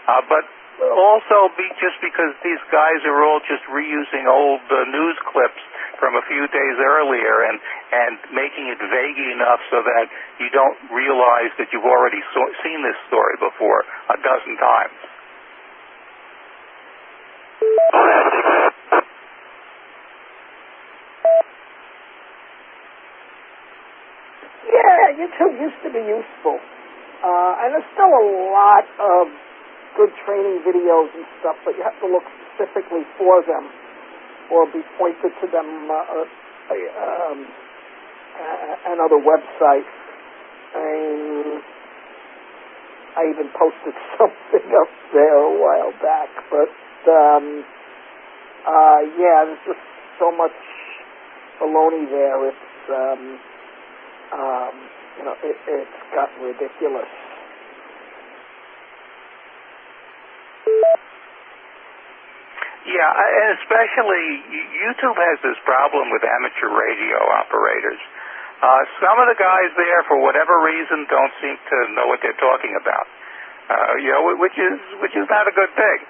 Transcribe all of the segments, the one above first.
But also just because these guys are all just reusing old news clips from a few days earlier and making it vague enough so that you don't realize that you've already seen this story before a dozen times. Yeah, YouTube used to be useful. And there's still a lot of good training videos and stuff, but you have to look specifically for them or be pointed to them another website. And I even posted something up there a while back, but yeah, there's just so much baloney there. It's gotten ridiculous. Yeah, and especially YouTube has this problem with amateur radio operators. Some of the guys there, for whatever reason, don't seem to know what they're talking about. Which is not a good thing.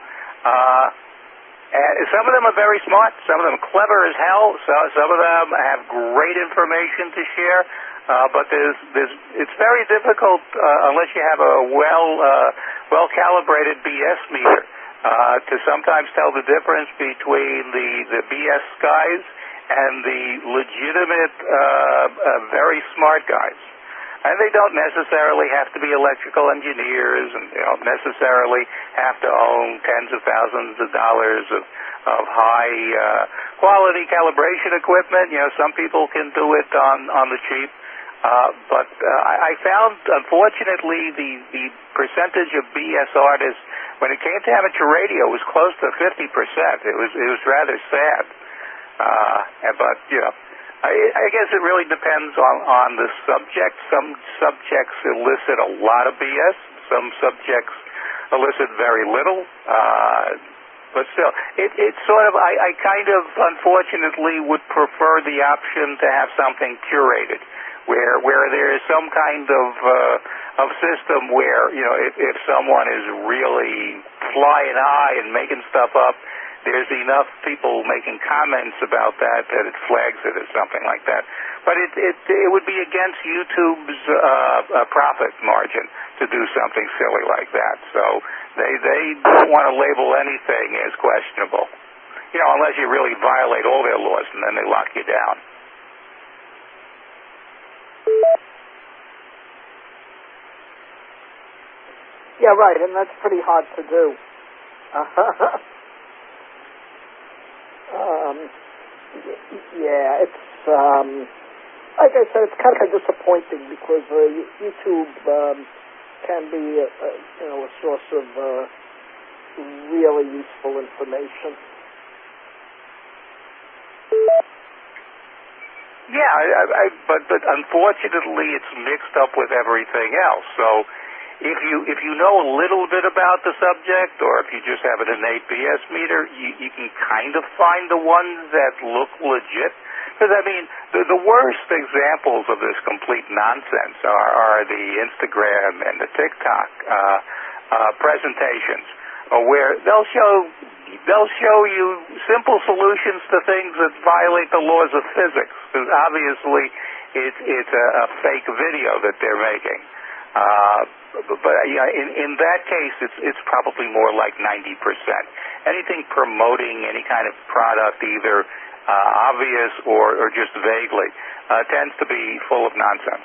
Some of them are very smart. Some of them are clever as hell. Some of them have great information to share. But it's very difficult unless you have a well calibrated BS meter to sometimes tell the difference between the BS guys and the legitimate, very smart guys. And they don't necessarily have to be electrical engineers, and they don't necessarily have to own tens of thousands of dollars of high quality calibration equipment. Some people can do it on the cheap. But I found, unfortunately, the percentage of BS artists when it came to amateur radio was close to 50%. It was rather sad. But I guess it really depends on the subject. Some subjects elicit a lot of BS. Some subjects elicit very little. But still, it's sort of, I kind of, unfortunately, would prefer the option to have something curated, where there is some kind of system where, if someone is really flying high and making stuff up, there's enough people making comments about that it flags it or something like that. But it would be against YouTube's profit margin to do something silly like that. So they don't want to label anything as questionable, unless you really violate all their laws, and then they lock you down. Yeah, right, and that's pretty hard to do. Yeah, it's like I said, it's kind of disappointing because YouTube can be a source of really useful information. Yeah, but unfortunately, it's mixed up with everything else. So if you know a little bit about the subject, or if you just have an innate BS meter, you can kind of find the ones that look legit. Because the worst examples of this complete nonsense are the Instagram and the TikTok presentations, where they'll show you simple solutions to things that violate the laws of physics. Because obviously, it's a fake video that they're making. But in that case, it's probably more like 90%. Anything promoting any kind of product, either obvious or just vaguely, tends to be full of nonsense.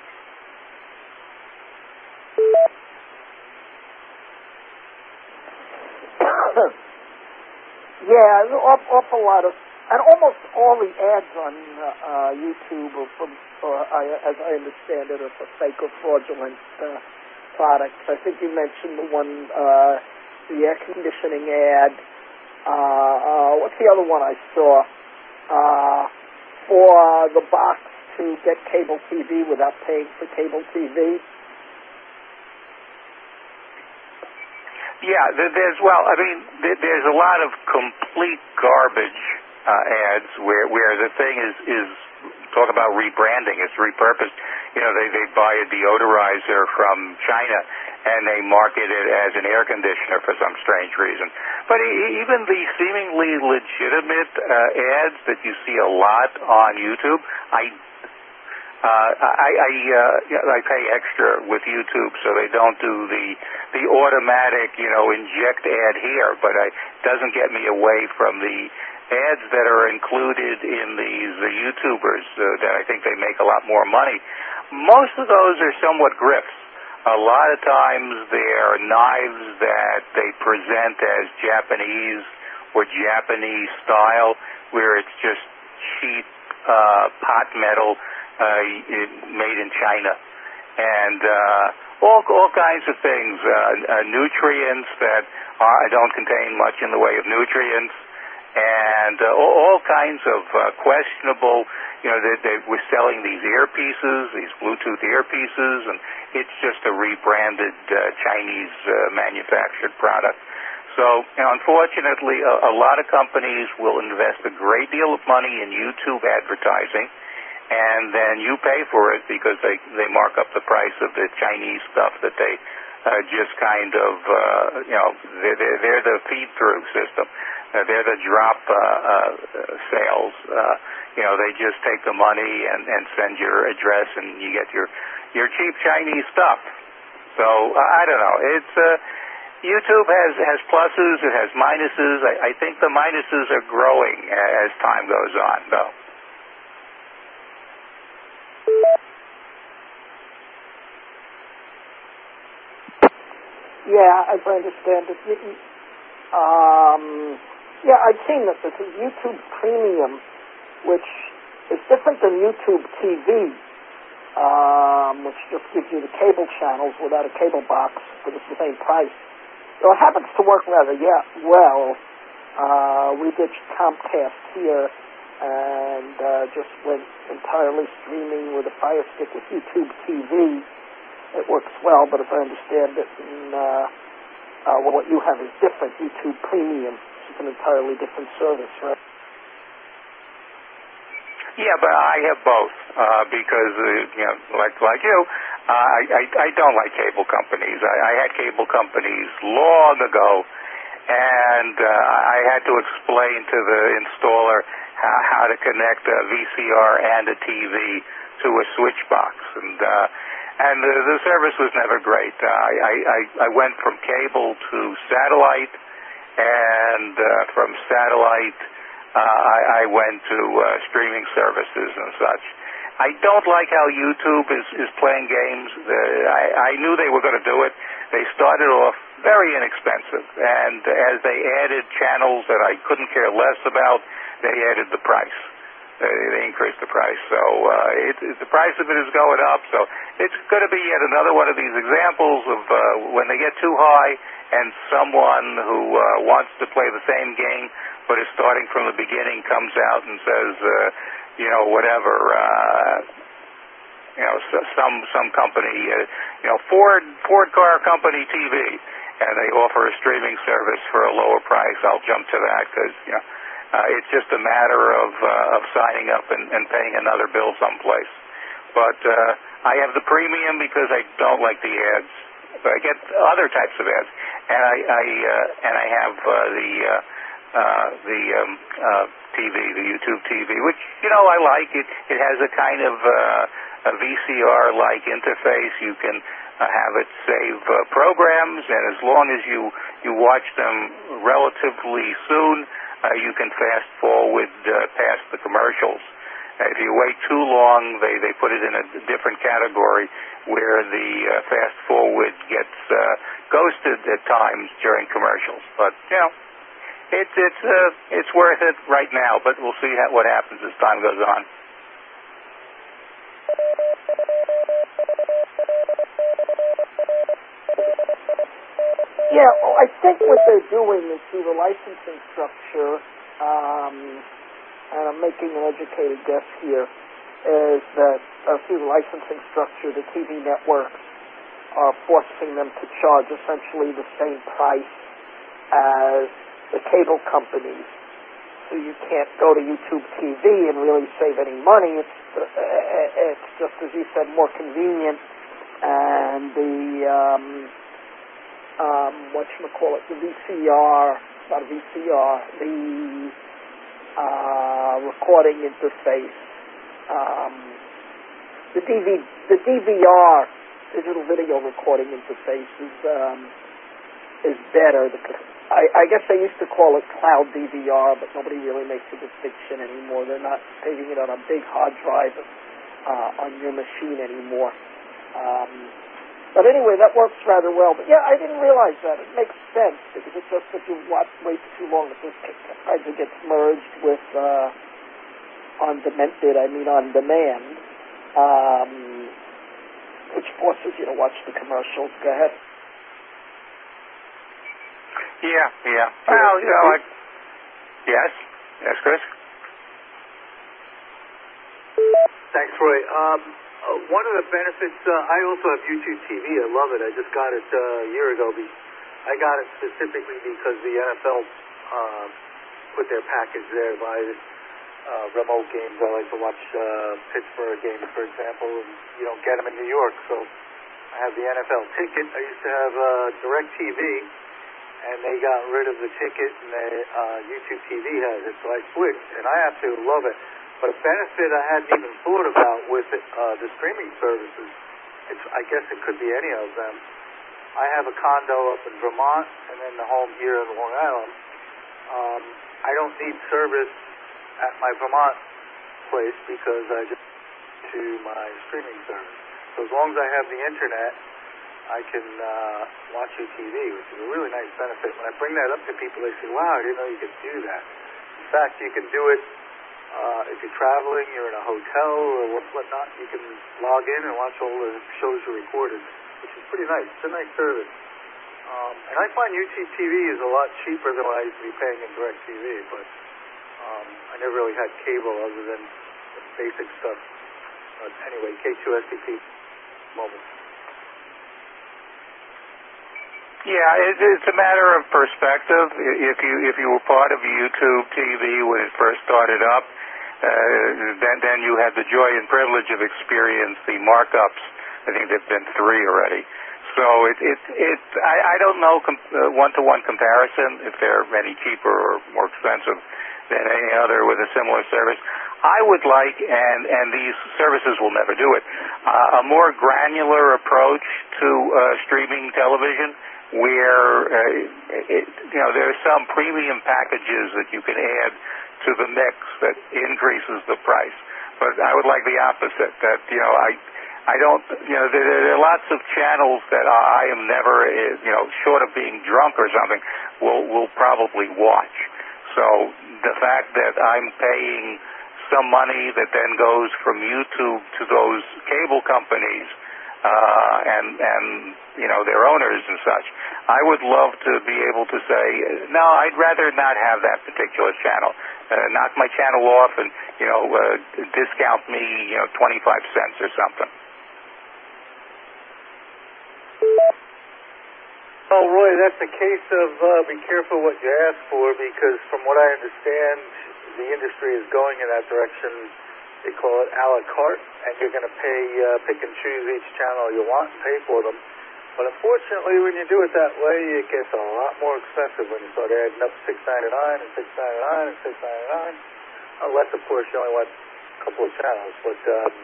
Yeah, an awful lot of, and almost all the ads on YouTube are from, as I understand it, are for fake or fraudulent products. I think you mentioned the one, the air conditioning ad. What's the other one I saw? For the box to get cable TV without paying for cable TV. Yeah, there's a lot of complete garbage ads where the thing is talk about rebranding. It's repurposed. they buy a deodorizer from China and they market it as an air conditioner for some strange reason. But even the seemingly legitimate ads that you see a lot on YouTube, I pay extra with YouTube, so they don't do the automatic, inject ad here, but it doesn't get me away from the ads that are included in these YouTubers that I think they make a lot more money. Most of those are somewhat grifts. A lot of times they're knives that they present as Japanese or Japanese style, where it's just cheap pot metal made in China, and all kinds of things, nutrients that don't contain much in the way of nutrients, and all kinds of questionable. They were selling these earpieces, these Bluetooth earpieces, and it's just a rebranded Chinese manufactured product. So, unfortunately, a lot of companies will invest a great deal of money in YouTube advertising, and then you pay for it because they mark up the price of the Chinese stuff that they just kind of, they're the feed-through system. They're the drop sales. They just take the money and send your address, and you get your cheap Chinese stuff. So I don't know. It's YouTube has pluses, it has minuses. I think the minuses are growing as time goes on, though. Yeah, as I understand it. Yeah, I've seen that there's a YouTube Premium, which is different than YouTube TV, which just gives you the cable channels without a cable box for the same price. So it happens to work rather well. We ditched Comcast here and just went entirely streaming with a Fire Stick with YouTube TV. It works well, but if I understand it, what you have is different. YouTube Premium. It's an entirely different service, right? Yeah, but I have both because, like you, I don't like cable companies. I had cable companies long ago, and I had to explain to the installer how to connect a VCR and a TV to a switch box, and the service was never great. I went from cable to satellite, and from satellite I went to streaming services and such. I don't like how YouTube is playing games. I knew they were going to do it. They started off very inexpensive, and as they added channels that I couldn't care less about, they added the price. They increased the price. So the price of it is going up. So it's going to be yet another one of these examples of when they get too high and someone who wants to play the same game but is starting from the beginning comes out and says, whatever, some company, Ford car company TV, and they offer a streaming service for a lower price. I'll jump to that because, it's just a matter of signing up and paying another bill someplace. But I have the premium because I don't like the ads. But I get other types of ads, and I have the TV, the YouTube TV, which I like. It has a kind of a VCR-like interface. You can have it save programs, and as long as you watch them relatively soon, you can fast forward past the commercials. If you wait too long, they put it in a different category where the fast forward gets ghosted at times during commercials. But it's worth it right now. But we'll see what happens as time goes on. Yeah, well, I think what they're doing is through the licensing structure, and I'm making an educated guess here, is that through the licensing structure, the TV networks are forcing them to charge essentially the same price as the cable companies. so you can't go to YouTube TV and really save any money. It's just, as you said, more convenient, and the whatchamacallit, the VCR, not a VCR, the recording interface, the DVR, digital video recording interface is better. I guess they used to call it cloud DVR, but nobody really makes a distinction anymore. They're not saving it on a big hard drive on your machine anymore. But anyway, that works rather well. But yeah, I didn't realize that. It makes sense, because it's just if you wait too long, it just either gets merged with on demand, which forces you to watch the commercials. Go ahead. Yeah. Well, yes, Chris. Thanks, Roy. One of the benefits, I also have YouTube TV. I love it. I just got it a year ago. I got it specifically because the NFL put their package there by remote games. I like to watch Pittsburgh games, for example, and you don't get them in New York. So I have the NFL ticket. I used to have DirecTV, and they got rid of the ticket, and YouTube TV has it. So I switched, and I absolutely love it. But a benefit I hadn't even thought about with the streaming services, I guess it could be any of them. I have a condo up in Vermont and then the home here in Long Island. I don't need service at my Vermont place because I just to my streaming service. So as long as I have the internet, I can watch UTV, which is a really nice benefit. When I bring that up to people, they say, wow, I didn't know you could do that. In fact, you can do it if you're traveling, you're in a hotel or whatnot, you can log in and watch all the shows you recorded, which is pretty nice. It's a nice service. And I find YouTube TV is a lot cheaper than what I used to be paying in DirecTV, but I never really had cable other than the basic stuff. Anyway, K2STP mobile. Yeah, it's a matter of perspective. If you were part of YouTube TV when it first started up, then you had the joy and privilege of experiencing the markups. I think there've been 3 already. So I don't know one-to-one comparison if they're any cheaper or more expensive than any other with a similar service. I would like, and these services will never do it, a more granular approach to streaming television, where there are some premium packages that you can add to the mix that increases the price. But I would like the opposite. That I don't. There are lots of channels that I am never, short of being drunk or something, will probably watch. So the fact that I'm paying some money that then goes from YouTube to those cable companies and their owners and such, I would love to be able to say, no, I'd rather not have that particular channel. Knock my channel off and discount me 25 cents or something. Well, Roy, that's a case of be careful what you ask for, because from what I understand, the industry is going in that direction. They call it a la carte, and you're going to pay, pick and choose each channel you want and pay for them. But unfortunately, when you do it that way, it gets a lot more expensive when you start adding up $6.99 and $6.99 and $6.99. Unless, of course, you only want a couple of channels. But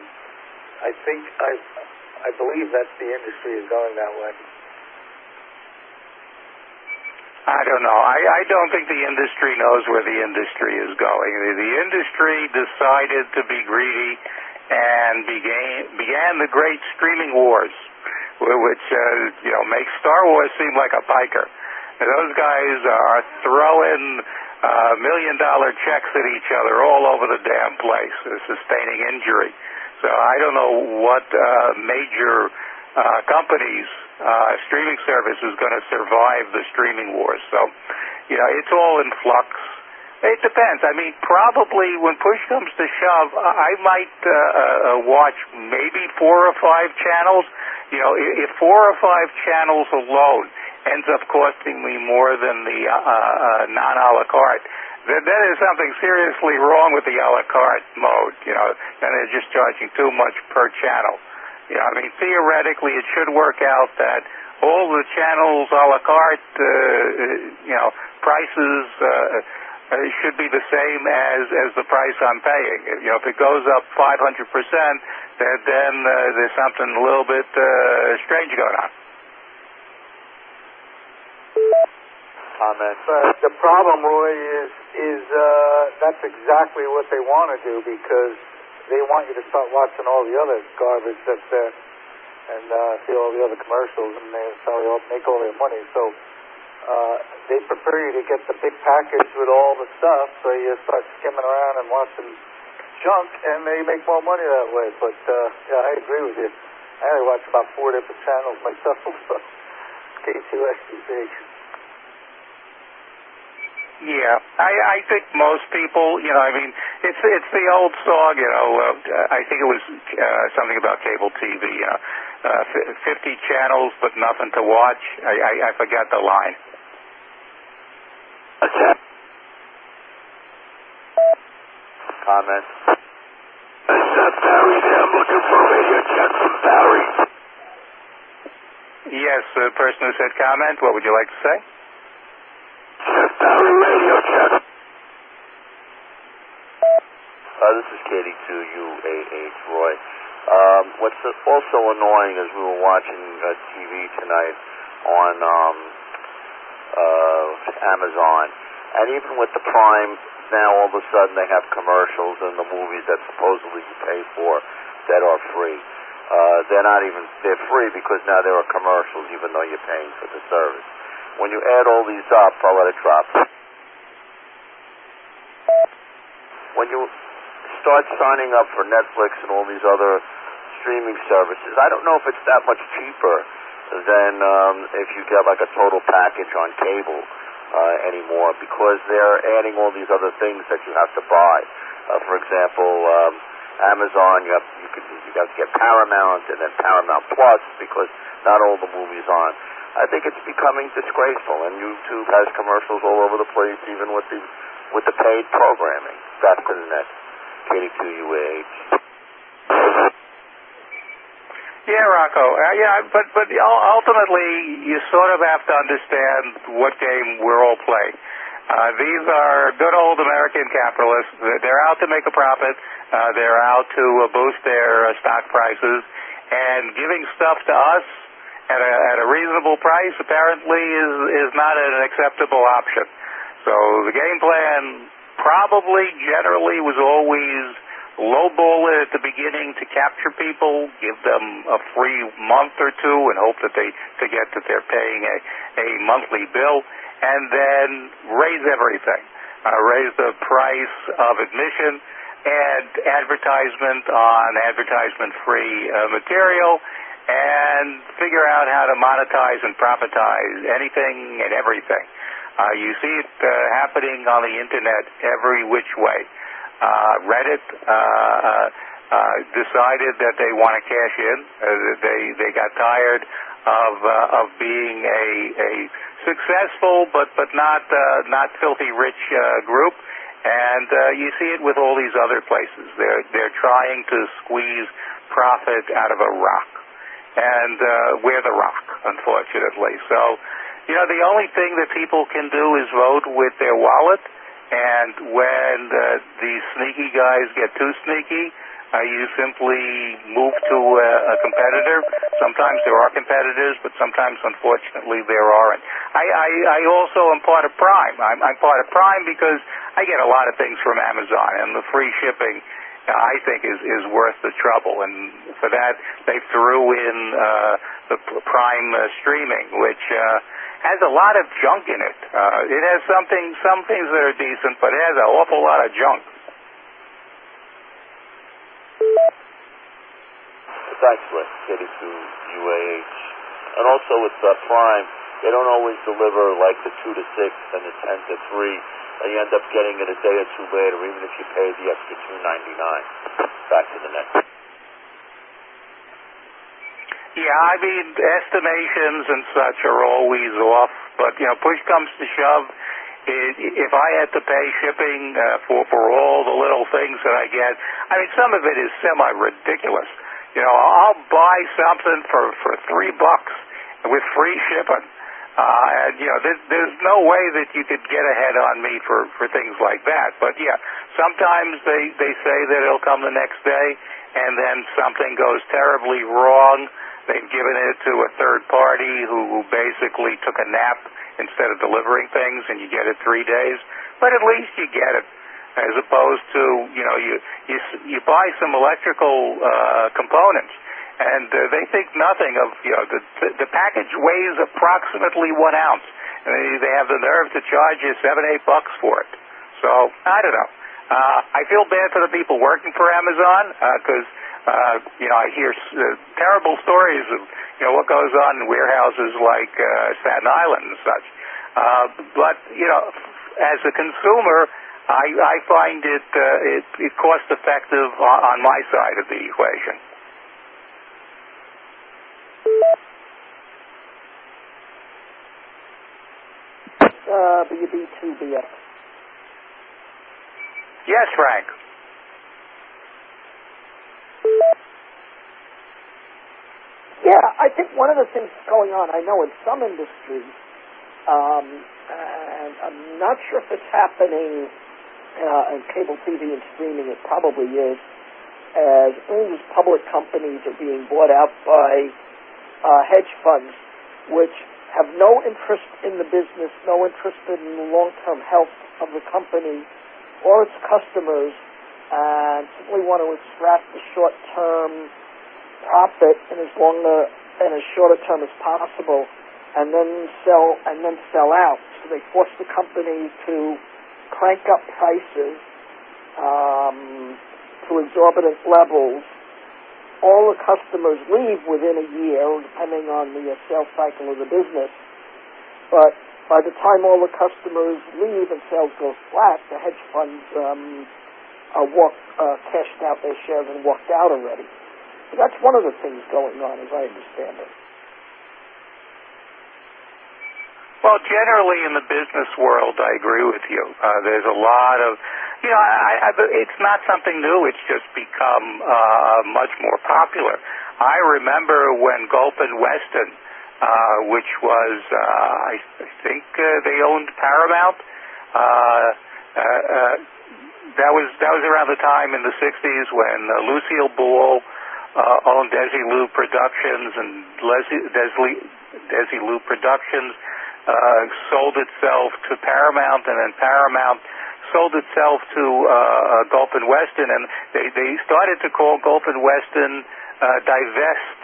I believe that the industry is going that way. I don't know. I don't think the industry knows where the industry is going. The industry decided to be greedy and began the great streaming wars, which makes Star Wars seem like a biker. Those guys are throwing $1 million checks at each other all over the damn place, sustaining injury. So I don't know what major companies, streaming service is going to survive the streaming wars. So, it's all in flux. It depends. I mean, probably when push comes to shove, I might watch maybe 4 or 5 channels. If 4 or 5 channels alone ends up costing me more than the non-a la carte, then there's something seriously wrong with the a la carte mode, and they're just charging too much per channel. I mean, theoretically, it should work out that all the channels a la carte, prices should be the same as the price I'm paying. If it goes up 500%, then there's something a little bit strange going on. Comment. The problem, Roy, is that's exactly what they want to do, because they want you to start watching all the other garbage that's there and see all the other commercials, and they make all their money. So they prefer you to get the big package with all the stuff, so you start skimming around and watching junk, and they make more money that way. But yeah, I agree with you. I only watch about 4 different channels myself. K2STV. Yeah, I think most people, it's the old song, I think it was something about cable TV, 50 channels but nothing to watch. I forgot the line. Comment. Barry there. I'm looking for a radio check from Barry. Yes, the person who said comment, what would you like to say? Barry radio check. This is KD2UAH, Roy. What's also annoying is we were watching TV tonight on Amazon, and even with the Prime, now all of a sudden they have commercials in the movies that supposedly you pay for that are free. They're free because now there are commercials even though you're paying for the service. When you add all these up, I'll let it drop. When you start signing up for Netflix and all these other streaming services, I don't know if it's that much cheaper than if you get like a total package on cable anymore, because they're adding all these other things that you have to buy. For example, Amazon, you have to get Paramount and then Paramount Plus, because not all the movies on. I think it's becoming disgraceful, and YouTube has commercials all over the place, even with the paid programming. Back to the next. KD2UAH. Yeah, Rocco. But ultimately, you sort of have to understand what game we're all playing. These are good old American capitalists. They're out to make a profit. They're out to boost their stock prices, and giving stuff to us at a reasonable price apparently is not an acceptable option. So the game plan probably generally was always lowball it at the beginning to capture people, give them a free month or two and hope that they forget that they're paying a monthly bill, and then raise everything. Raise the price of admission and advertisement on advertisement-free material, and figure out how to monetize and profitize anything and everything. You see it happening on the internet every which way. Reddit decided that they want to cash in. They got tired of being a successful but not filthy rich group, and you see it with all these other places. They're trying to squeeze profit out of a rock. And we're the rock, unfortunately. So, the only thing that people can do is vote with their wallet, and when these sneaky guys get too sneaky, you simply move to a competitor. Sometimes there are competitors, but sometimes, unfortunately, there aren't. I also am part of Prime. I'm part of Prime because I get a lot of things from Amazon, and the free shipping I think is worth the trouble, and for that they threw in the Prime streaming, which has a lot of junk in it. It has some things that are decent, but it has an awful lot of junk. Thanks, Rick. KD2UAH. And also with Prime, they don't always deliver like the 2 to 6 and the 10 to 3. You end up getting it a day or two later, even if you pay the extra $2.99. Back to the next. Yeah, estimations and such are always off, but push comes to shove, if I had to pay shipping for all the little things that I get, I mean, some of it is semi-ridiculous. You know, I'll buy something for $3 with free shipping. And, you know, there's no way that you could get ahead on me for things like that. But, yeah, sometimes they say that it'll come the next day, and then something goes terribly wrong. They've given it to a third party who basically took a nap instead of delivering things, and you get it 3 days. But at least you get it, as opposed to, you know, you buy some electrical components, and they think nothing of, you know, the package weighs approximately 1 ounce, and they have the nerve to charge you $7-8 for it. So I don't know. I feel bad for the people working for Amazon because you know, I hear terrible stories of, you know, what goes on in warehouses like Staten Island and such. But, you know, as a consumer, I find it cost effective on my side of the equation. WB2BX. Yes, Frank. Yeah, I think one of the things going on, I know in some industries, and I'm not sure if it's happening in cable TV and streaming, it probably is, as all these public companies are being bought out by hedge funds, which have no interest in the business, no interest in the long-term health of the company or its customers, and simply want to extract the short-term profit in as short a term as possible, and then sell out. So they force the company to crank up prices to exorbitant levels. All the customers leave within a year, depending on the sales cycle of the business. But by the time all the customers leave and sales go flat, the hedge funds cashed out their shares and walked out already. So that's one of the things going on, as I understand it. Well, generally in the business world, I agree with you. There's a lot of, you know, it's not something new. It's just become much more popular. I remember when Gulf and Weston, which was, I think they owned Paramount. That was around the time in the 60s when Lucille Ball owned Desilu Productions, and Desilu Productions sold itself to Paramount, and then Paramount sold itself to Gulf and Weston, and they started to call Gulf and Weston Divest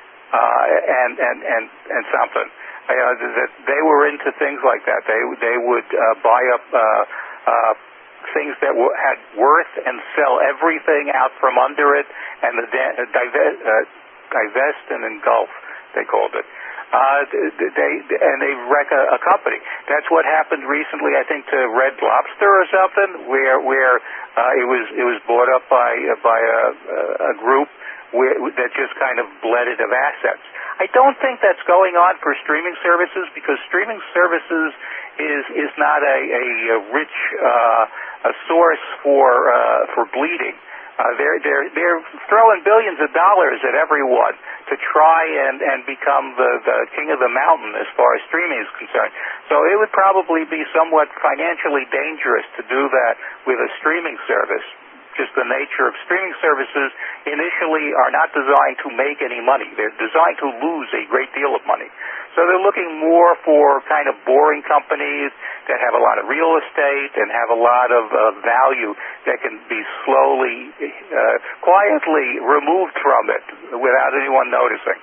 and something. That they were into things like that. They would buy up things that had worth and sell everything out from under it, and divest and engulf, they called it. They wreck a company. That's what happened recently, I think, to Red Lobster or something, where it was bought up by a group that just kind of bled it of assets. I don't think that's going on for streaming services, because streaming services is not a rich a source for bleeding. They're throwing billions of dollars at everyone to try and become the king of the mountain as far as streaming is concerned. So it would probably be somewhat financially dangerous to do that with a streaming service. Just the nature of streaming services initially are not designed to make any money. They're designed to lose a great deal of money. So they're looking more for kind of boring companies that have a lot of real estate and have a lot of value that can be slowly, quietly removed from it without anyone noticing.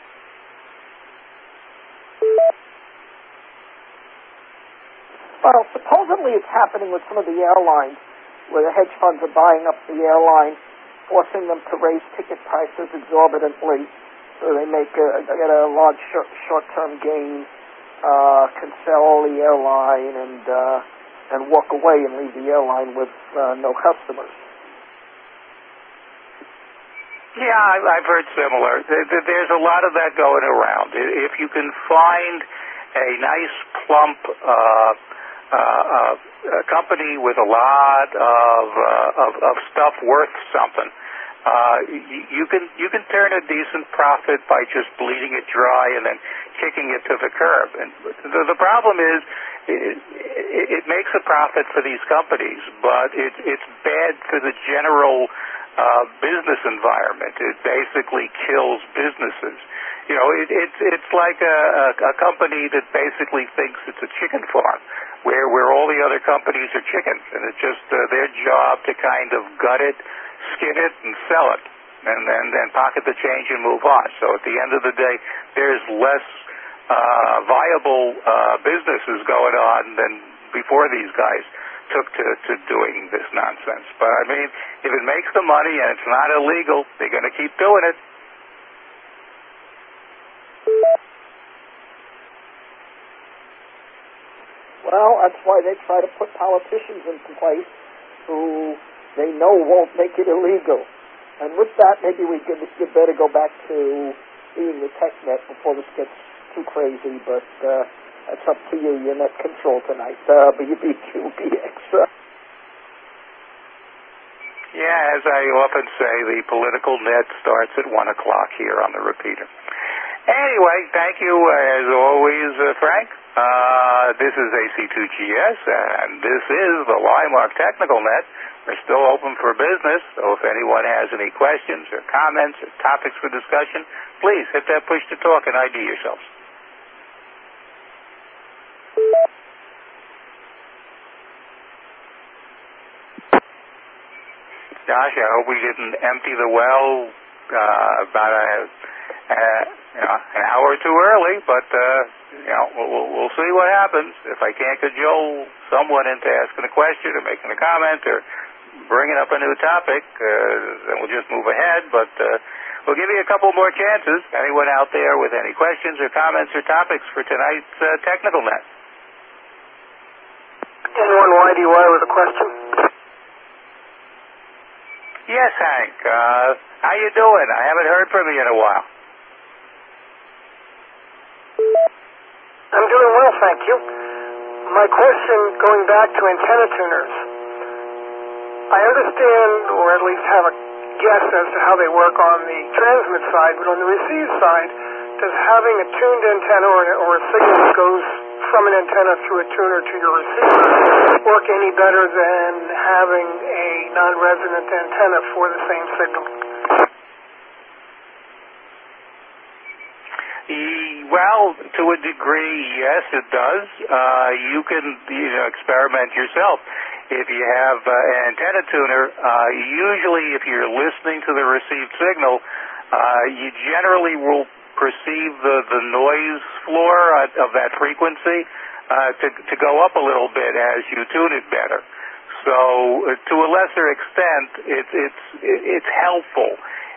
Well, supposedly it's happening with some of the airlines, where the hedge funds are buying up the airline, forcing them to raise ticket prices exorbitantly, so they get a large short-term gain, can sell the airline and walk away and leave the airline with no customers. Yeah, I've heard similar. There's a lot of that going around. If you can find a nice plump a company with a lot of stuff worth something, you can turn a decent profit by just bleeding it dry and then kicking it to the curb. And the problem is, it makes a profit for these companies, but it's bad for the general business environment. It basically kills businesses. You know, it's like a company that basically thinks it's a chicken farm, where all the other companies are chickens, and it's just their job to kind of gut it, skin it, and sell it, and then pocket the change and move on. So at the end of the day, there's less viable businesses going on than before these guys took to doing this nonsense. But I mean, if it makes the money and it's not illegal, they're going to keep doing it. Well, that's why they try to put politicians in place who they know won't make it illegal. And with that, maybe we better go back to being the tech net before this gets too crazy. But that's up to you. You're net control tonight. WBQBX. Yeah, as I often say, the political net starts at 1 o'clock here on the repeater. Anyway, thank you as always, Frank. This is AC2GS, and this is the Lymark Technical Net. We're still open for business, so if anyone has any questions or comments or topics for discussion, please hit that push to talk and ID yourselves. Josh, I hope we didn't empty the well about an hour or two early, but we'll see what happens. If I can't cajole someone into asking a question or making a comment or bringing up a new topic, then we'll just move ahead. But we'll give you a couple more chances. Anyone out there with any questions or comments or topics for tonight's Technical Net? Anyone YDY with a question? Yes, Hank. How you doing? I haven't heard from you in a while. I'm doing well, thank you. My question, going back to antenna tuners. I understand, or at least have a guess as to how they work on the transmit side, but on the receive side, does having a tuned antenna or a signal that goes from an antenna through a tuner to your receiver work any better than having a non-resonant antenna for the same signal? Well, to a degree, yes, it does. You can experiment yourself. If you have an antenna tuner, usually if you're listening to the received signal, you generally will perceive the noise floor of that frequency to go up a little bit as you tune it better. So to a lesser extent, it's helpful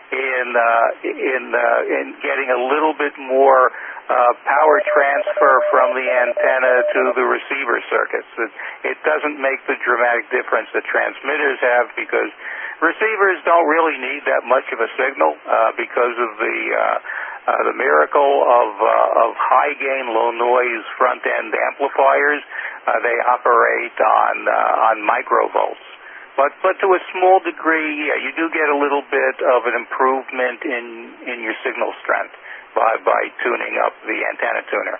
in getting a little bit more power transfer from the antenna to the receiver circuits. It doesn't make the dramatic difference that transmitters have, because receivers don't really need that much of a signal because of the miracle of high gain, low noise front end amplifiers. They operate on microvolts. But to a small degree, yeah, you do get a little bit of an improvement in your signal strength by tuning up the antenna tuner.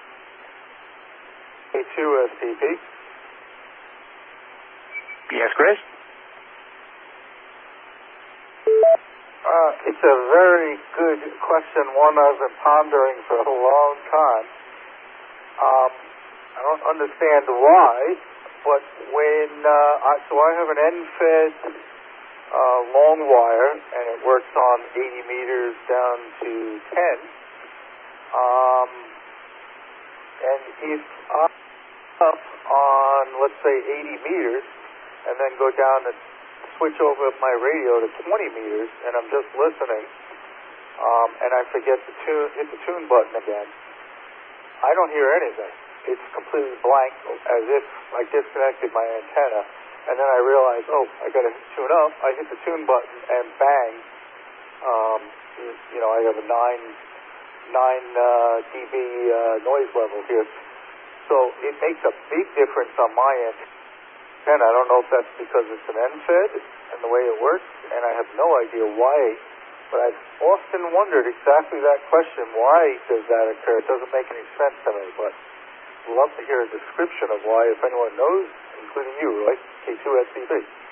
A2STP. Yes, Chris? It's a very good question, one I've been pondering for a long time. I don't understand why, but when so I have an end-fed long wire, and it works on 80 meters down to 10. And if I'm up on, let's say, 80 meters, and then go down and switch over my radio to 20 meters, and I'm just listening, and I forget to hit the tune button again, I don't hear anything. It's completely blank, as if I disconnected my antenna, and then I realize, I got to tune up. I hit the tune button, and bang, I have a 9 dB noise level here. So it makes a big difference on my end. And I don't know if that's because it's an end-fed and the way it works, and I have no idea why, but I've often wondered exactly that question. Why does that occur? It doesn't make any sense to me, but I'd love to hear a description of why, if anyone knows, including you, Roy, K2SCP.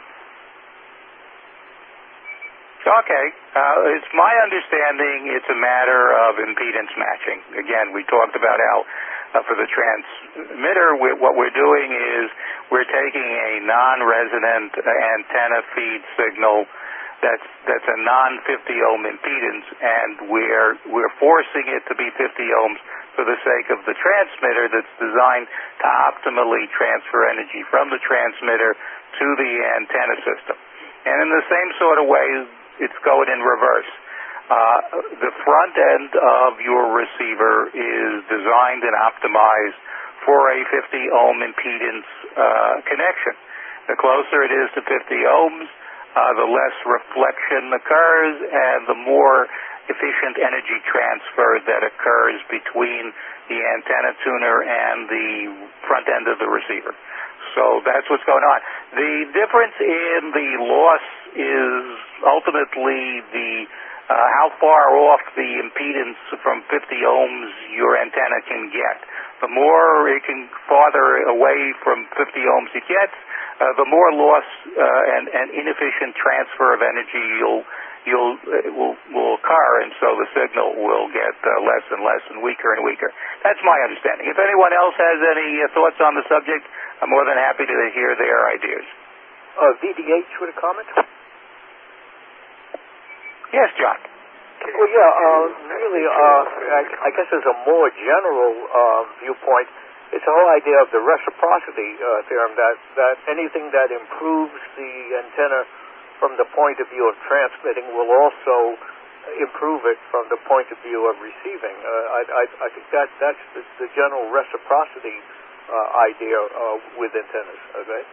Okay. It's my understanding it's a matter of impedance matching. Again, we talked about how for the transmitter, what we're doing is we're taking a non-resonant antenna feed signal that's a non-50 ohm impedance, and we're forcing it to be 50 ohms for the sake of the transmitter that's designed to optimally transfer energy from the transmitter to the antenna system. And in the same sort of way, it's going in reverse. The front end of your receiver is designed and optimized for a 50 ohm impedance connection. The closer it is to 50 ohms, the less reflection occurs and the more efficient energy transfer that occurs between the antenna tuner and the front end of the receiver. So that's what's going on. The difference in the loss is ultimately the how far off the impedance from 50 ohms your antenna can get. The more it can farther away from 50 ohms it gets, the more loss and inefficient transfer of energy will occur, and so the signal will get less and less and weaker and weaker. That's my understanding. If anyone else has any thoughts on the subject, I'm more than happy to hear their ideas. VDH with a comment? Yes, John. Well, yeah, really, I guess as a more general viewpoint, it's the whole idea of the reciprocity theorem, that anything that improves the antenna from the point of view of transmitting will also improve it from the point of view of receiving. I think that's the general reciprocity idea with antennas. Okay.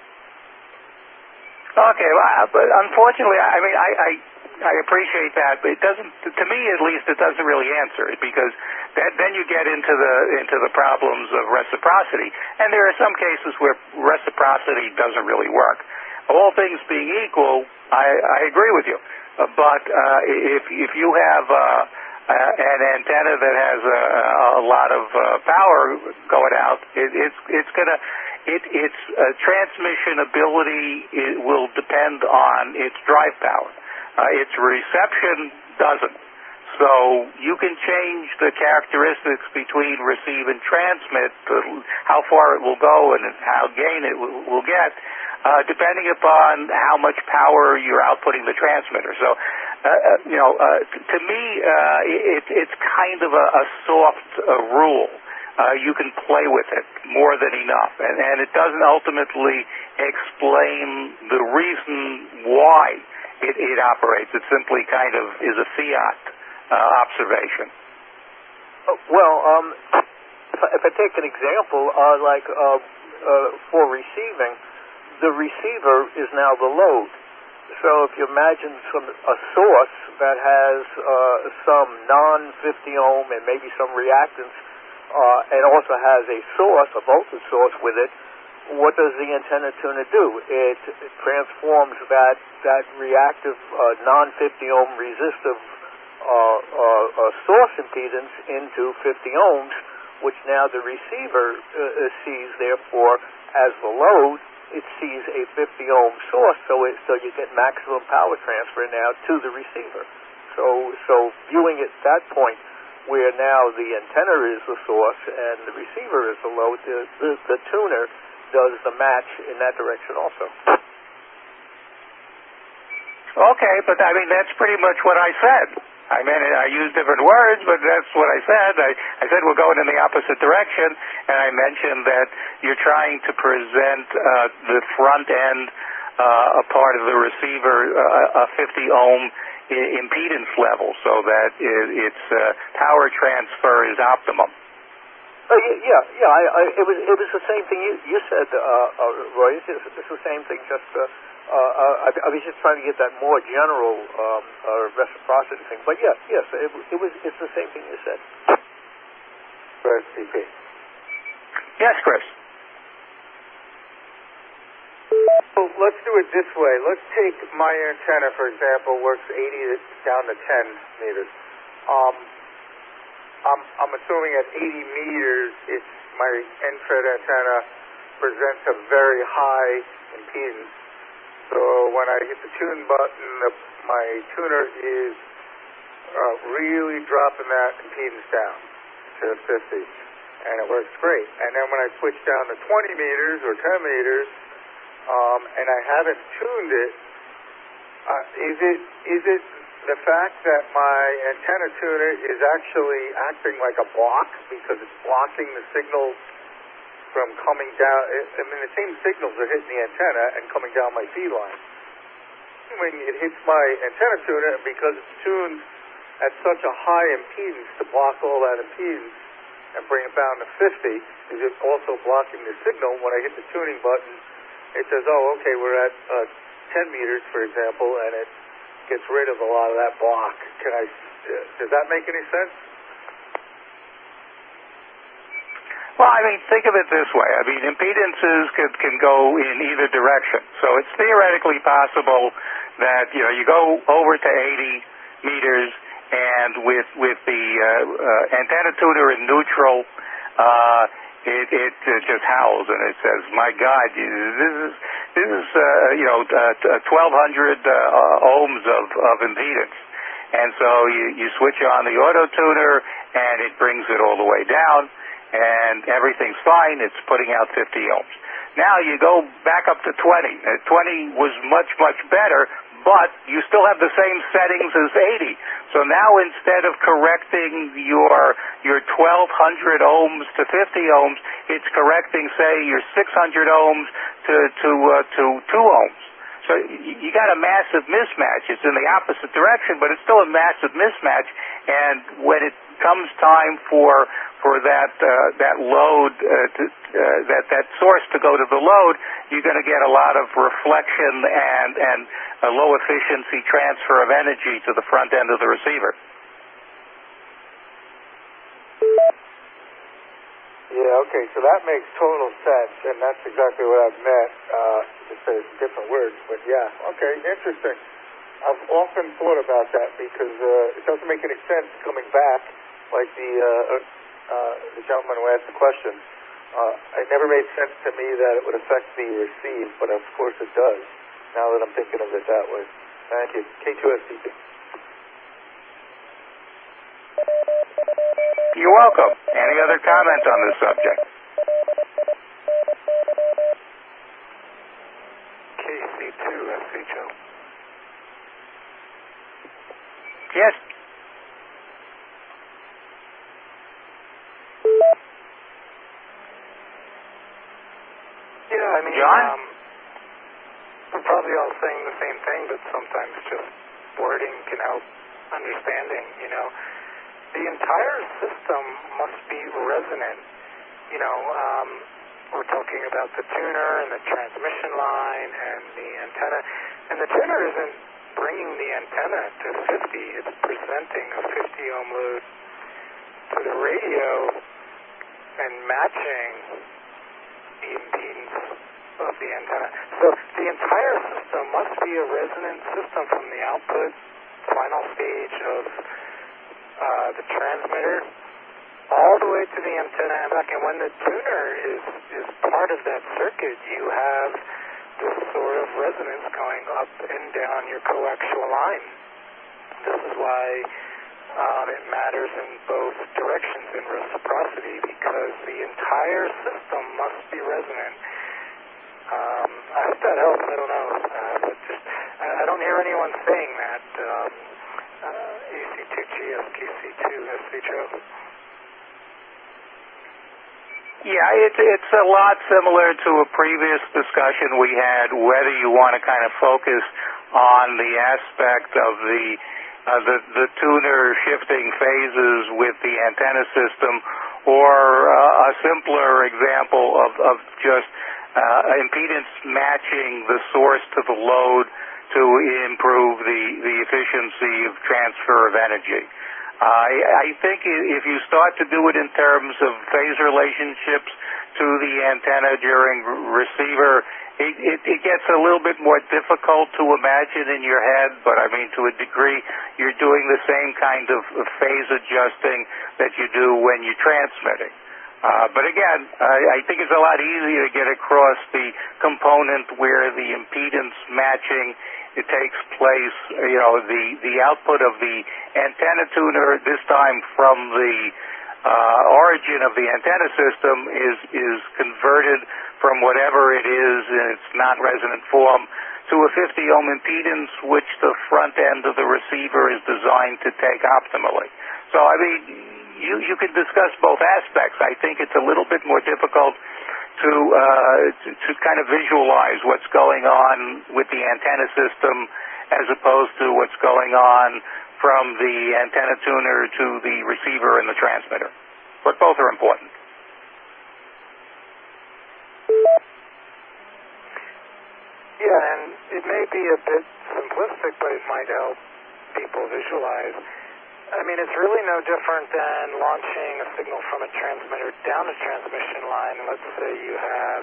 Okay, but unfortunately, I mean, I appreciate that, but it doesn't. To me, at least, it doesn't really answer it, because then you get into the problems of reciprocity, and there are some cases where reciprocity doesn't really work. All things being equal, I agree with you, but if you have an antenna that has a lot of power going out, its transmission ability will depend on its drive power. Its reception doesn't. So you can change the characteristics between receive and transmit, how far it will go and how gain it will get, depending upon how much power you're outputting the transmitter. So, to me, it's kind of a soft rule. You can play with it more than enough, and it doesn't ultimately explain the reason why it operates. It simply kind of is a fiat observation. If I take an example, for receiving, the receiver is now the load. So if you imagine a source that has some non-50 ohm and maybe some reactance, and also has a voltage source with it, what does the antenna tuner do? It transforms that reactive non-50 ohm resistive source impedance into 50 ohms, which now the receiver sees, therefore, as the load. It sees a 50 ohm source, so you get maximum power transfer now to the receiver. So viewing it at that point, where now the antenna is the source and the receiver is the load, the tuner does the match in that direction also. Okay, but I mean, that's pretty much what I said. I mean, I used different words, but that's what I said. I said we're going in the opposite direction, and I mentioned that you're trying to present the front end, a part of the receiver, a 50 ohm impedance level, so that its power transfer is optimum. It was the same thing you said, Roy. It's the same thing. I was just trying to get that more general reciprocity thing. But yes, it's the same thing you said. For SCP. Yes, Chris. So let's do it this way. Let's take my antenna, for example, works 80 down to 10 meters. I'm assuming at 80 meters, my end-fed antenna presents a very high impedance. So when I hit the tune button, my tuner is really dropping that impedance down to 50, and it works great. And then when I switch down to 20 meters or 10 meters, and I haven't tuned it, is it the fact that my antenna tuner is actually acting like a block because it's blocking the signal from coming down? I mean, the same signals are hitting the antenna and coming down my feed line. When it hits my antenna tuner, because it's tuned at such a high impedance to block all that impedance and bring it down to 50, is it also blocking the signal? When I hit the tuning button, it says, oh, okay, we're at 10 meters, for example, and it gets rid of a lot of that block. Does that make any sense? Well, I mean, think of it this way. I mean, impedances can go in either direction. So it's theoretically possible that, you go over to 80 meters, and with the antenna tuner in neutral, it just howls and it says, "My God, this is 1,200 ohms of impedance." And so you switch on the auto tuner, and it brings it all the way down, and everything's fine. It's putting out 50 ohms. Now you go back up to 20. 20 was much, much better, but you still have the same settings as 80. So now instead of correcting your 1,200 ohms to 50 ohms, it's correcting, say, your 600 ohms to 2 ohms. So you got a massive mismatch. It's in the opposite direction, but it's still a massive mismatch. And when it comes time for that load, that source to go to the load, you're going to get a lot of reflection and a low efficiency transfer of energy to the front end of the receiver. Yeah, okay, so that makes total sense, and that's exactly what I've meant, just in different words, but yeah, okay, interesting. I've often thought about that because it doesn't make any sense coming back, like the gentleman who asked the question. It never made sense to me that it would affect the receive, but of course it does, now that I'm thinking of it that way. Thank you. K2SC2. You're welcome. Any other comments on this subject? KC2SHO. Yes. Yeah, I mean, John? we're probably all saying the same thing, but sometimes just wording can help understanding, The entire system must be resonant. We're talking about the tuner and the transmission line and the antenna. And the tuner isn't bringing the antenna to 50. It's presenting a 50 ohm load to the radio and matching the impedance of the antenna. So the entire system must be a resonant system from the output, final stage of the transmitter, all the way to the antenna and back. And when the tuner is part of that circuit, you have this sort of resonance going up and down your coaxial line. This is why it matters in both directions in reciprocity, because the entire system must be resonant. I hope that helps. I don't know. But I don't hear anyone saying that. AC2GS, KC2SHO. Yeah, it's a lot similar to a previous discussion we had, whether you want to kind of focus on the aspect of the tuner shifting phases with the antenna system, or a simpler example of just impedance matching the source to the load to improve the efficiency of transfer of energy. I think if you start to do it in terms of phase relationships to the antenna during receiver, it gets a little bit more difficult to imagine in your head, but I mean, to a degree, you're doing the same kind of phase adjusting that you do when you're transmitting. But again, I think it's a lot easier to get across the component where the impedance matching it takes place. You know, the output of the antenna tuner, this time from the origin of the antenna system, is converted from whatever it is in its non-resonant form to a 50 ohm impedance, which the front end of the receiver is designed to take optimally. So I mean, you can discuss both aspects. I think it's a little bit more difficult to kind of visualize what's going on with the antenna system as opposed to what's going on from the antenna tuner to the receiver and the transmitter. But both are important. Yeah, and it may be a bit simplistic, but it might help people visualize. I mean, it's really no different than launching a signal from a transmitter down a transmission line. Let's say you have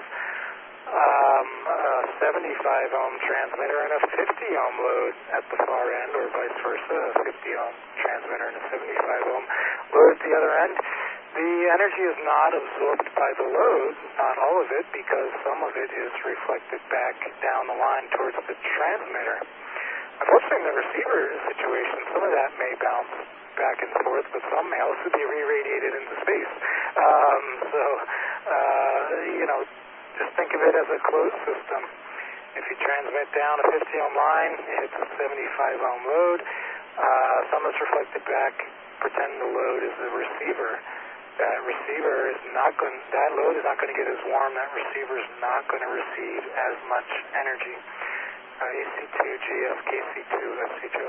a 75 ohm transmitter and a 50 ohm load at the far end, or vice versa, a 50 ohm transmitter and a 75 ohm load at the other end. The energy is not absorbed by the load, not all of it, because some of it is reflected back down the line towards the transmitter. Unfortunately, in the receiver situation, some of that may bounce back and forth, but some may also be re-radiated into space. Just think of it as a closed system. If you transmit down a 50 ohm line, it's a 75 ohm load. Some is reflected back. Pretend the load is the receiver. That receiver is not going. That load is not going to get as warm. That receiver is not going to receive as much energy. AC2, GF, KC2, SC2.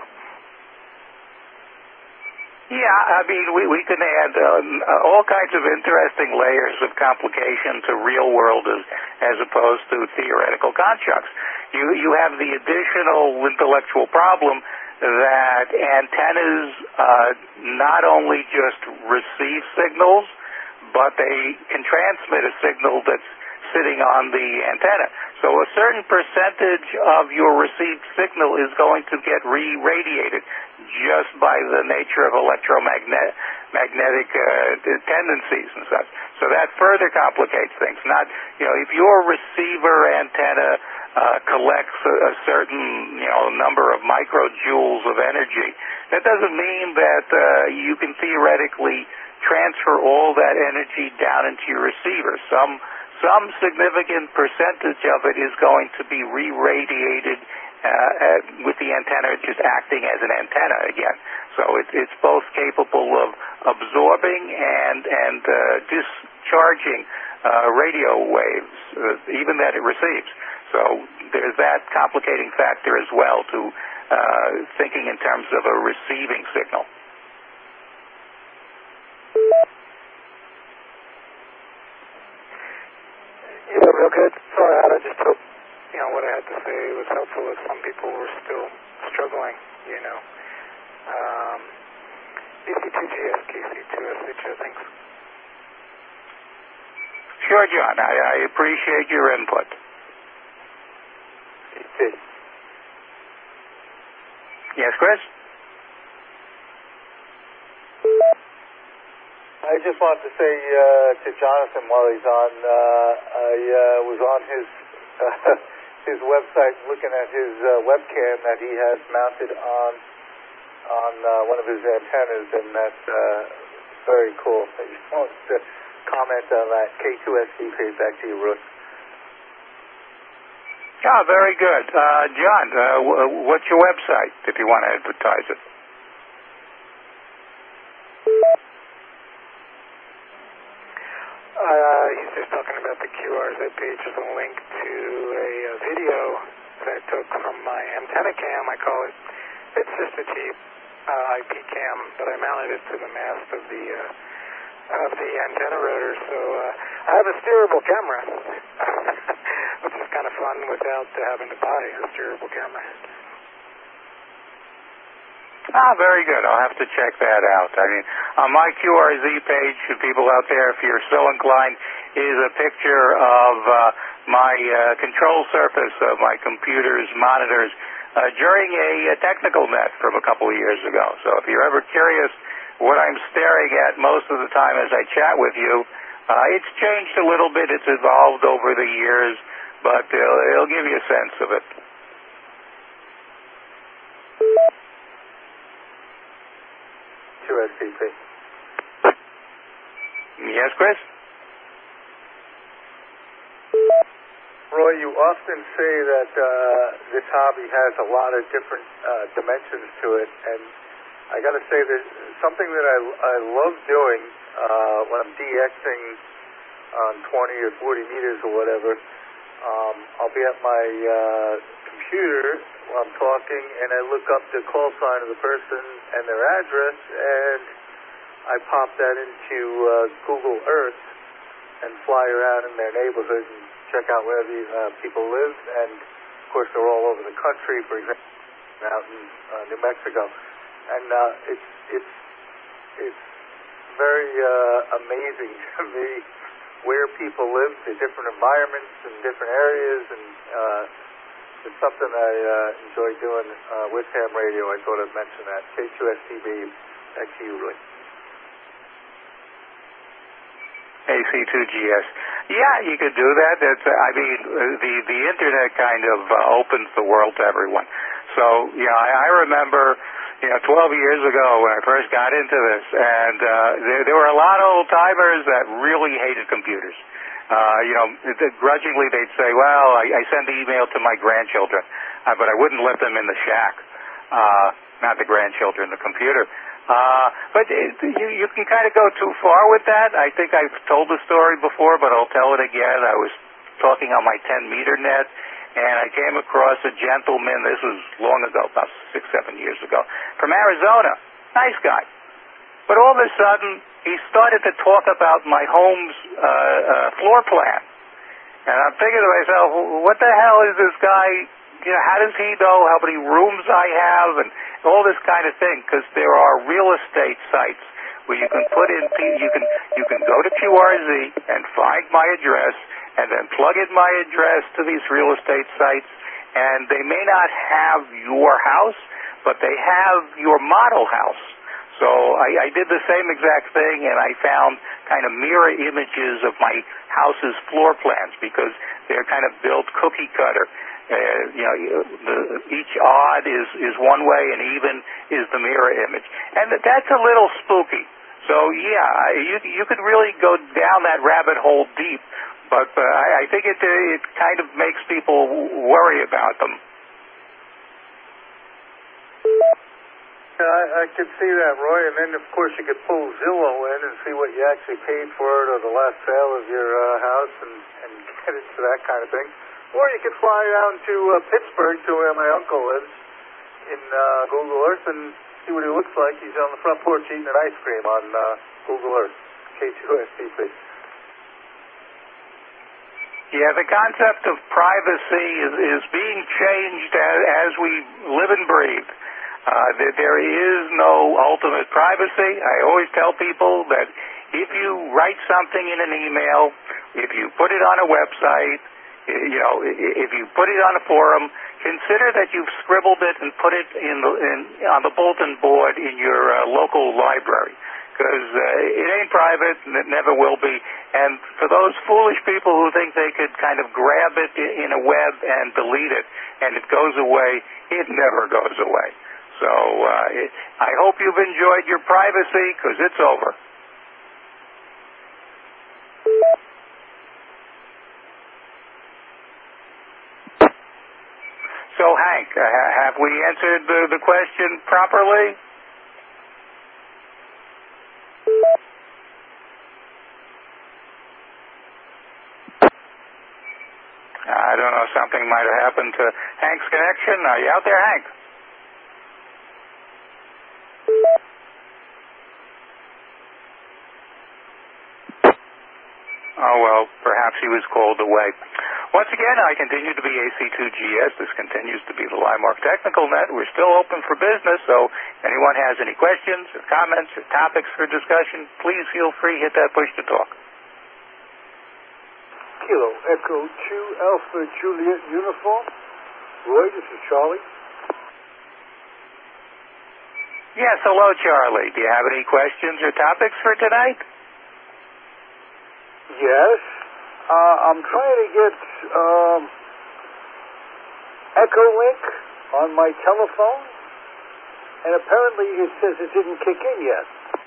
Yeah, I mean, we can add all kinds of interesting layers of complication to real world as opposed to theoretical constructs. You have the additional intellectual problem that antennas not only just receive signals, but they can transmit a signal that's sitting on the antenna. So a certain percentage of your received signal is going to get re-radiated just by the nature of electromagnetic tendencies and such. So that further complicates things. Not, if your receiver antenna collects a certain, number of microjoules of energy, that doesn't mean that you can theoretically transfer all that energy down into your receiver. Some significant percentage of it is going to be re-radiated with the antenna just acting as an antenna again. So it's both capable of absorbing and discharging radio waves, even that it receives. So there's that complicating factor as well to thinking in terms of a receiving signal. Yeah, real good. Sorry, I just hope, what I had to say was helpful if some people were still struggling, AC2GS, KC2, SH, thanks. Sure, John. I appreciate your input. Yes, Chris? I just wanted to say to Jonathan while he's on, I was on his website looking at his webcam that he has mounted on one of his antennas, and that's very cool. I just wanted to comment on that. K2SC page. Back to you, Ruth. Oh, very good. John, what's your website if you want to advertise it? He's just talking about the QRs. That page is a link to a video that I took from my antenna cam. I call it. It's just a cheap IP cam, but I mounted it to the mast of the antenna rotor. So I have a steerable camera, which is kind of fun without having to buy a steerable camera. Very good. I'll have to check that out. I mean, on my QRZ page, people out there, if you're so inclined, is a picture of my control surface of my computer's monitors during a technical net from a couple of years ago. So if you're ever curious what I'm staring at most of the time as I chat with you, it's changed a little bit. It's evolved over the years, but it'll give you a sense of it. QSCP. Yes, Chris? Roy, you often say that this hobby has a lot of different dimensions to it, and I got to say there's something that I love doing when I'm DXing on 20 or 40 meters or whatever. I'll be at my computer while I'm talking, and I look up the call sign of the person and their address, and I pop that into Google Earth and fly around in their neighborhood and check out where the people live. And of course, they're all over the country. For example, out in New Mexico, and it's very amazing to me where people live, the different environments and different areas, and it's something I enjoy doing with ham radio. I thought I'd mention that. K2STB, back to you, Roy. AC2GS. Yeah, you could do that. I mean, the internet kind of opens the world to everyone. So, yeah, I remember, 12 years ago when I first got into this, and there were a lot of old-timers that really hated computers. Grudgingly they'd say, well, I send the email to my grandchildren, but I wouldn't let them in the shack. Not the grandchildren, the computer. But you can kind of go too far with that. I think I've told the story before, but I'll tell it again. I was talking on my 10-meter net, and I came across a gentleman, this was long ago, about 6-7 years ago, from Arizona. Nice guy. But all of a sudden, he started to talk about my home's floor plan. And I'm thinking to myself, what the hell is this guy, how does he know how many rooms I have and all this kind of thing? Because there are real estate sites where you can put in, you can go to QRZ and find my address and then plug in my address to these real estate sites, and they may not have your house, but they have your model house. So I did the same exact thing, and I found kind of mirror images of my house's floor plans because they're kind of built cookie cutter. Each odd is one way, and even is the mirror image, and that's a little spooky. So yeah, you could really go down that rabbit hole deep, but I think it kind of makes people worry about them. I could see that, Roy, and then of course you could pull Zillow in and see what you actually paid for it or the last sale of your house and get into that kind of thing. Or you could fly down to Pittsburgh to where my uncle lives in Google Earth and see what he looks like. He's on the front porch eating an ice cream on Google Earth, K2STP. Yeah, the concept of privacy is being changed as we live and breathe. There is no ultimate privacy. I always tell people that if you write something in an email, if you put it on a website, if you put it on a forum, consider that you've scribbled it and put it on the bulletin board in your local library. Because it ain't private, and it never will be. And for those foolish people who think they could kind of grab it in a web and delete it, and it goes away, it never goes away. So I hope you've enjoyed your privacy, because it's over. So, Hank, have we answered the question properly? I don't know, something might have happened to Hank's connection. Are you out there, Hank? Oh, well, perhaps he was called away. Once again, I continue to be AC2GS. This continues to be the Limark Technical Net. We're still open for business, so anyone has any questions or comments or topics for discussion, please feel free, hit that push to talk. Kilo Echo 2 Alpha Juliet Uniform. Roy, this is Charlie. Yes, hello, Charlie. Do you have any questions or topics for tonight? Yes. I'm trying to get Echolink on my telephone, and apparently it says it didn't kick in yet.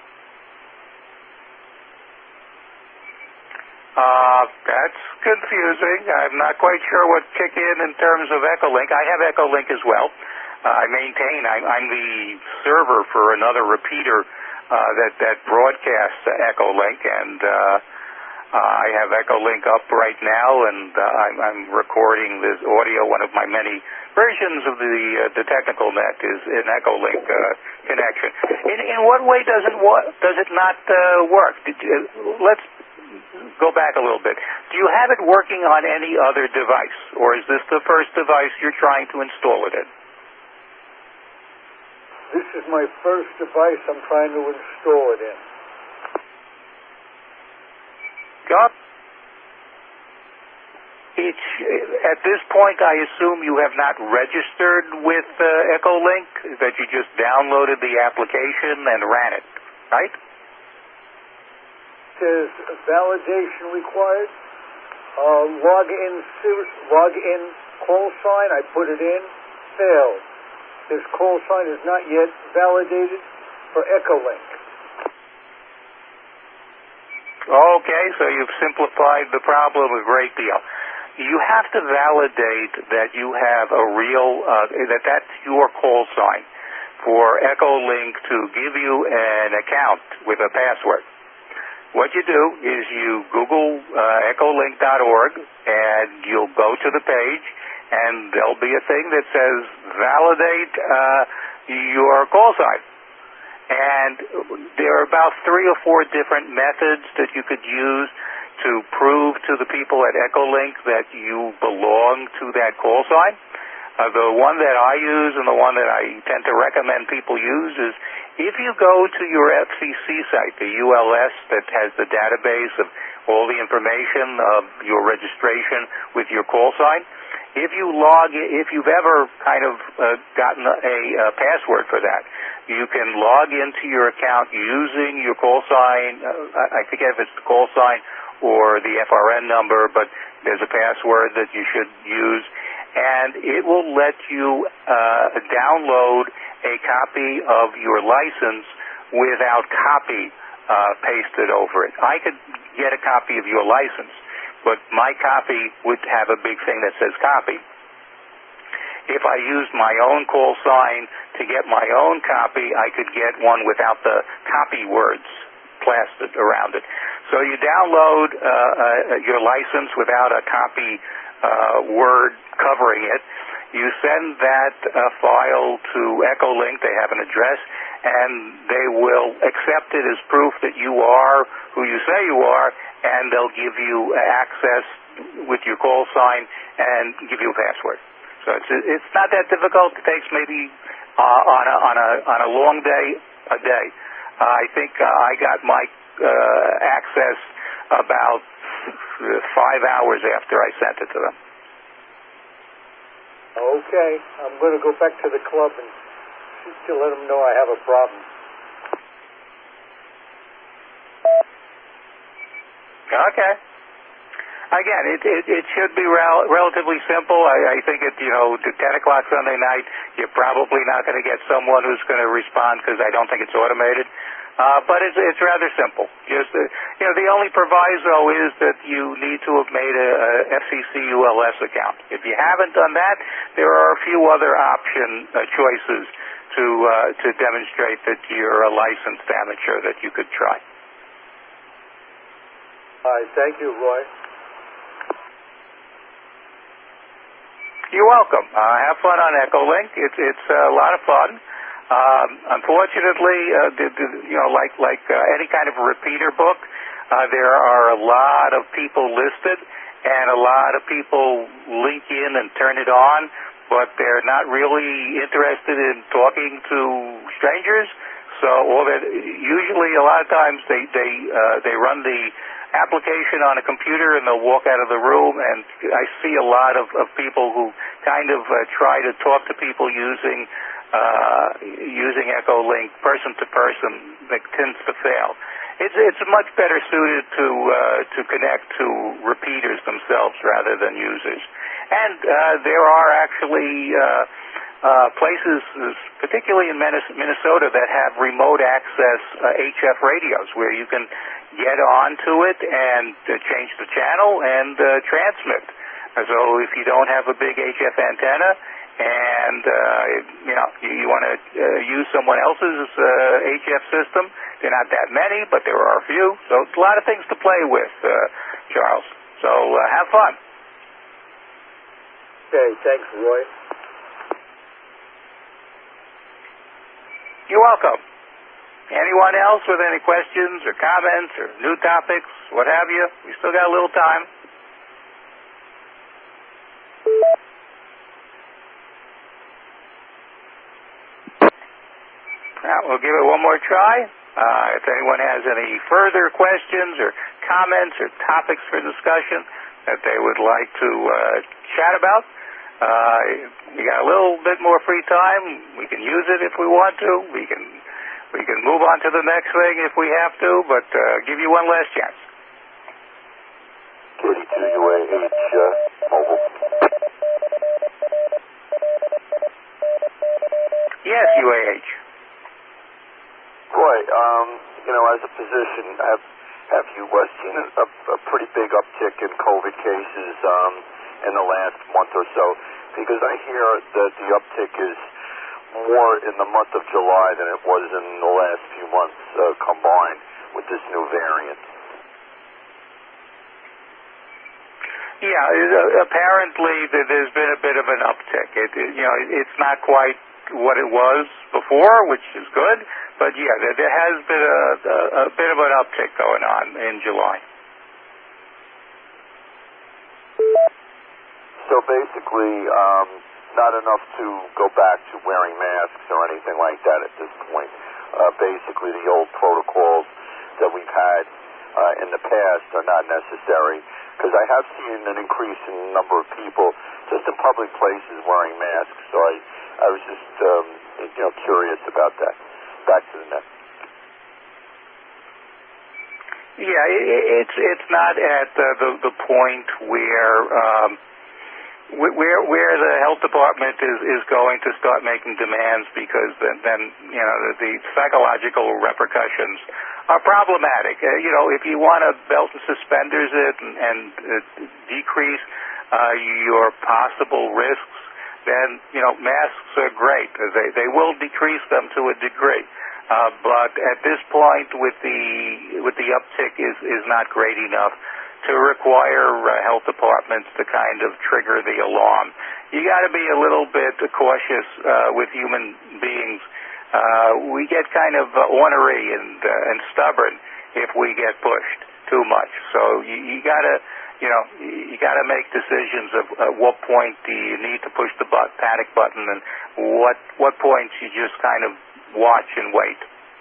That's confusing. I'm not quite sure what kick in terms of Echolink. I have Echolink as well. I'm the server for another repeater that broadcasts Echolink, and I have Echolink up right now, and I'm recording this audio. One of my many versions of the technical net is an Echolink connection. In what way does it not work? Let's go back a little bit. Do you have it working on any other device, or is this the first device you're trying to install it in? This is my first device I'm trying to install it in. God. At this point, I assume you have not registered with Echolink, that you just downloaded the application and ran it, right? Says validation required. Login call sign. I put it in. Failed. This call sign is not yet validated for Echolink. Okay, so you've simplified the problem a great deal. You have to validate that you have a real, that's your call sign for Echolink to give you an account with a password. What you do is you Google Echolink.org, and you'll go to the page, and there'll be a thing that says validate your call sign. And there are about 3 or 4 different methods that you could use to prove to the people at Echolink that you belong to that call sign. The one that I use and the one that I tend to recommend people use is if you go to your FCC site, the ULS that has the database of all the information of your registration with your call sign, if you've ever kind of gotten a password for that, you can log into your account using your call sign. I forget if it's the call sign or the FRN number, but there's a password that you should use, and it will let you download a copy of your license without copy pasted over it. I could get a copy of your license, but my copy would have a big thing that says copy. If I used my own call sign to get my own copy, I could get one without the copy words plastered around it. So you download your license without a copy word covering it. You send that file to Echolink. They have an address, and they will accept it as proof that you are who you say you are, and they'll give you access with your call sign and give you a password. So it's not that difficult. It takes maybe on a long day, a day. I think I got my access about 5 hours after I sent it to them. Okay, I'm going to go back to the club and to let them know I have a problem. Okay. Again, it should be relatively simple. I think at 10 o'clock Sunday night, you're probably not going to get someone who's going to respond because I don't think it's automated. But it's rather simple. Just the only proviso is that you need to have made a FCC ULS account. If you haven't done that, there are a few other choices to demonstrate that you're a licensed amateur that you could try. All right, thank you, Roy. You're welcome. Have fun on Echolink. It's a lot of fun. Unfortunately, like any kind of repeater book, there are a lot of people listed, and a lot of people link in and turn it on, but they're not really interested in talking to strangers. So usually a lot of times they run the application on a computer and they'll walk out of the room, and I see a lot of people who kind of try to talk to people using Echolink person to person. That tends to fail. It's much better suited to connect to repeaters themselves rather than users. And there are actually places, particularly in Minnesota, that have remote access HF radios where you can get onto it and change the channel and transmit. So if you don't have a big HF antenna and you want to use someone else's HF system, there are not that many, but there are a few. So it's a lot of things to play with, Charles. So have fun. Okay, thanks, Roy. You're welcome. Anyone else with any questions or comments or new topics, what have you? We still got a little time. We'll give it one more try. If anyone has any further questions or comments or topics for discussion that they would like to chat about, we got a little bit more free time. We can use it if we want to. We can move on to the next thing if we have to, but give you one last chance. KD2UAH, mobile. Yes, UAH. Roy, as a physician, have you seen a pretty big uptick in COVID cases in the last month or so? Because I hear that the uptick is more in the month of July than it was in the last few months combined with this new variant. Yeah, apparently there's been a bit of an uptick. It's not quite what it was before, which is good, but yeah, there has been a bit of an uptick going on in July. So basically, not enough to go back to wearing masks or anything like that at this point. Basically, the old protocols that we've had in the past are not necessary, because I have seen an increase in the number of people just in public places wearing masks. So I was just curious about that. Back to the net. Yeah, it's not at the point where the health department is going to start making demands, because then the psychological repercussions are problematic. If you want to belt and suspenders it and decrease your possible risks, then masks are great. They will decrease them to a degree. But at this point, with the uptick is not great enough to require health departments to kind of trigger the alarm. You got to be a little bit cautious with human beings. We get kind of ornery and stubborn if we get pushed too much. So you got to make decisions of at what point do you need to push the panic button, and what points you just kind of watch and wait.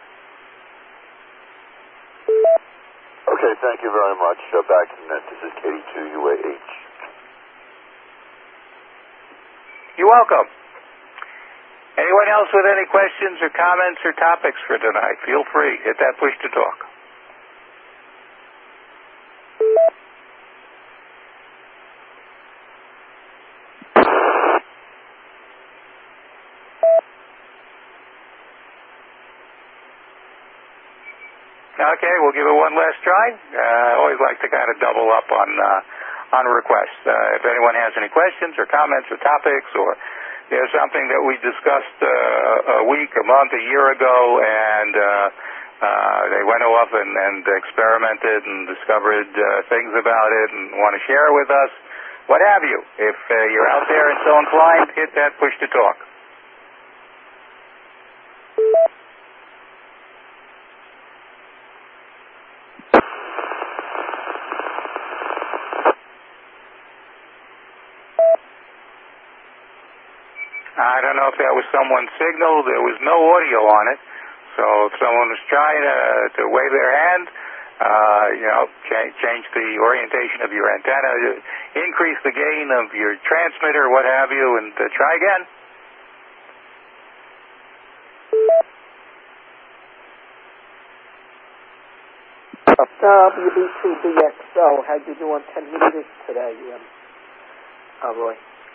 Okay, thank you very much. Back to the net. This is KD2UAH. You're welcome. Anyone else with any questions or comments or topics for tonight? Feel free. Hit that push to talk. Okay, we'll give it one last try. I always like to kind of double up on requests. If anyone has any questions or comments or topics, or there's something that we discussed a week, a month, a year ago, and they went off and experimented and discovered things about it and want to share it with us, what have you. If you're out there and so inclined, hit that push to talk. I don't know if that was someone's signal. There was no audio on it. So if someone was trying to wave their hand, change the orientation of your antenna, increase the gain of your transmitter, what have you, and try again. WB2BXO, how'd you do on 10 meters today, Roy?